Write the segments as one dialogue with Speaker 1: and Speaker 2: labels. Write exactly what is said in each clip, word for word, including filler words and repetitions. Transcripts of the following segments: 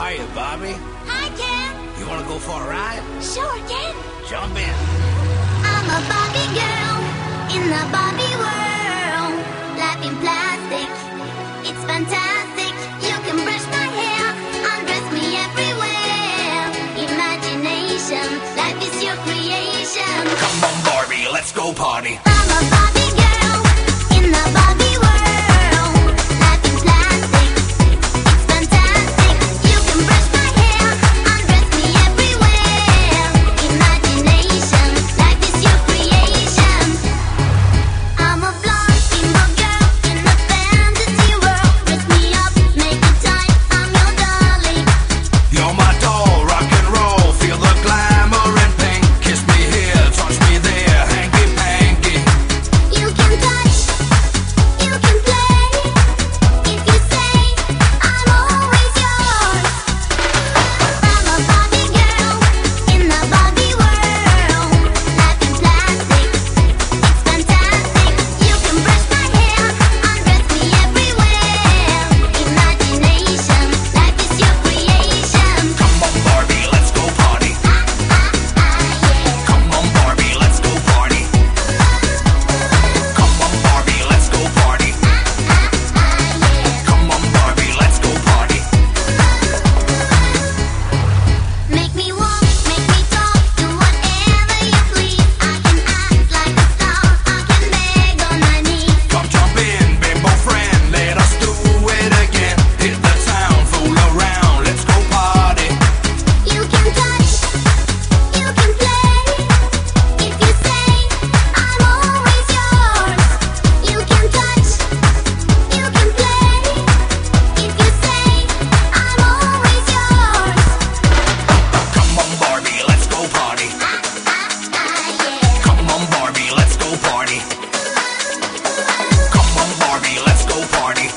Speaker 1: are you, Bobby?
Speaker 2: Hi, Ken.
Speaker 1: You want to go for a ride?
Speaker 2: Sure, Ken.
Speaker 1: Jump in.
Speaker 2: I'm a Barbie girl in the Barbie world. Life in plastic, it's fantastic. You can brush my hair, undress me everywhere. Imagination, life is your creation.
Speaker 1: Come on, Barbie, let's go party.
Speaker 2: I'm a Barbie girl in the Barbie world. Life in plastic, it's fantastic. You can brush my hair, undress me everywhere. Imagination, life is your creation. I'm a blonde single girl in a fantasy world. Dress me up, make it tight, I'm your darling.
Speaker 1: You're my doll, rock and roll. Feel the glamour and pink. Kiss me here, touch me there, hanky panky.
Speaker 2: You can touch, you can play. If you say I'm always yours. I'm a Barbie girl in the Barbie world. Life in plastic, it's fantastic. You can brush my hair, undress me everywhere. Imagination, life is your creation.
Speaker 1: Come on, Barbie, let's go party. Come on, Barbie, let's go party. Come on, Barbie, let's go party. Come on, Barbie, let's go party.
Speaker 2: Make me walk, make me talk, do whatever you please. I can act like a star, I can beg on my knees.
Speaker 1: Come jump in, bimbo friend, let us do it again. Hit the town, fool around, let's go party.
Speaker 2: You can touch, you can play. If you say I'm always yours. You can touch, you can play. If you say I'm always yours.
Speaker 1: Come on, Barbie, let's go party. Come on, Barbie, let's go party. Come on, Barbie, let's go party.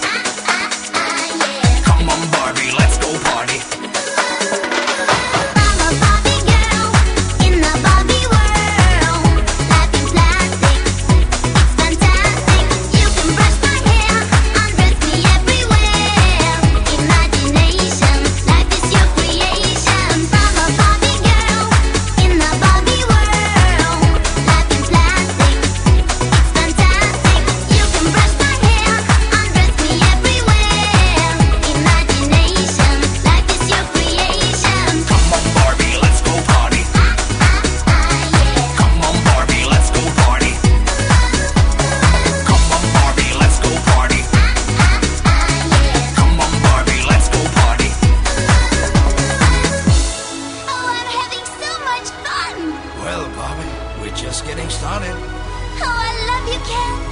Speaker 1: Come on, Barbie, let's go party.
Speaker 2: I'm a Barbie girl in the Barbie world. Life in plastic, it's fantastic. You can brush my hair, undress me everywhere. Imagination, life is your creation. I'm a Barbie girl in the Barbie world. Life in plastic, it's fantastic. You can brush my hair, undress me everywhere. Imagination, life is your creation.
Speaker 1: Come on, Barbie, let's go party. Come on, Barbie, let's go party. Come on, Barbie, let's go party. Come on, Barbie, let's go party.
Speaker 2: Oh, I'm having so much fun!
Speaker 1: Well, Barbie, we're just getting started.
Speaker 2: Oh, I love you, Ken.